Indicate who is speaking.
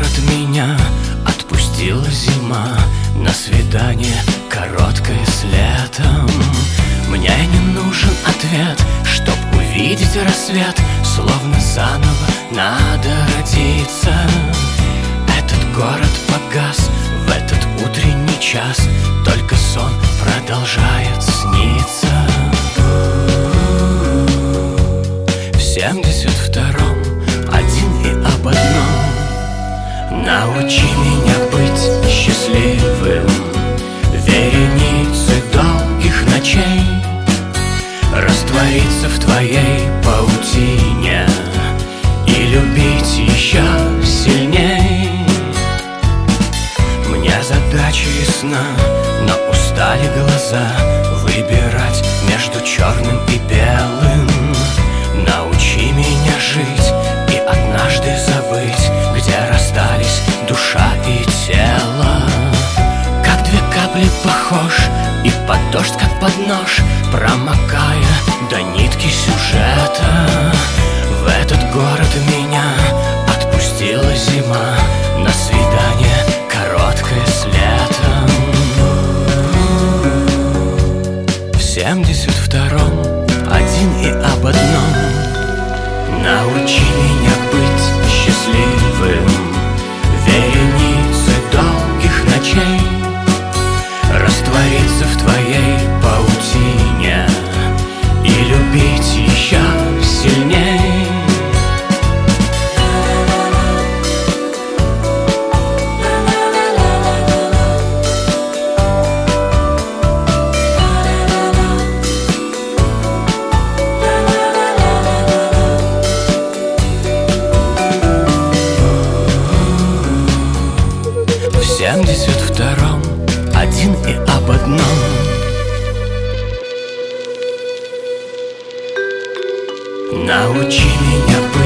Speaker 1: город меня отпустила зима на свидание короткое с летом. Мне не нужен ответ, чтоб увидеть рассвет, словно заново надо родиться. Этот город погас в этот утренний час, только сон продолжает сниться. В 72-м один и об одном: научи меня быть счастливым. Вереницы долгих ночей раствориться в твоей паутине и любить еще сильней. Мне задача ясна, но устали глаза выбирать между черным и белым. Научи меня жить и однажды забыть, где расстались душа и тело. Как две капли похож и под дождь, как под нож, промокая до нитки сюжета. В этот город меня отпустила зима на свидание короткое с летом. В 72-м один и об одном: научи меня быть счастливым. Вереницы долгих ночей раствориться в твоей паутине и любить еще сильней. В 72-м один и об одном: научи меня быть